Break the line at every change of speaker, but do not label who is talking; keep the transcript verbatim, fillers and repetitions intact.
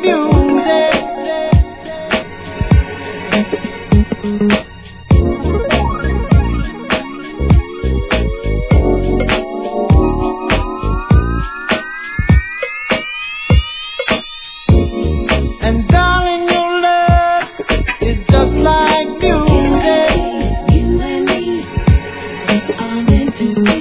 And darling, your love is just like music. You and me are meant to be.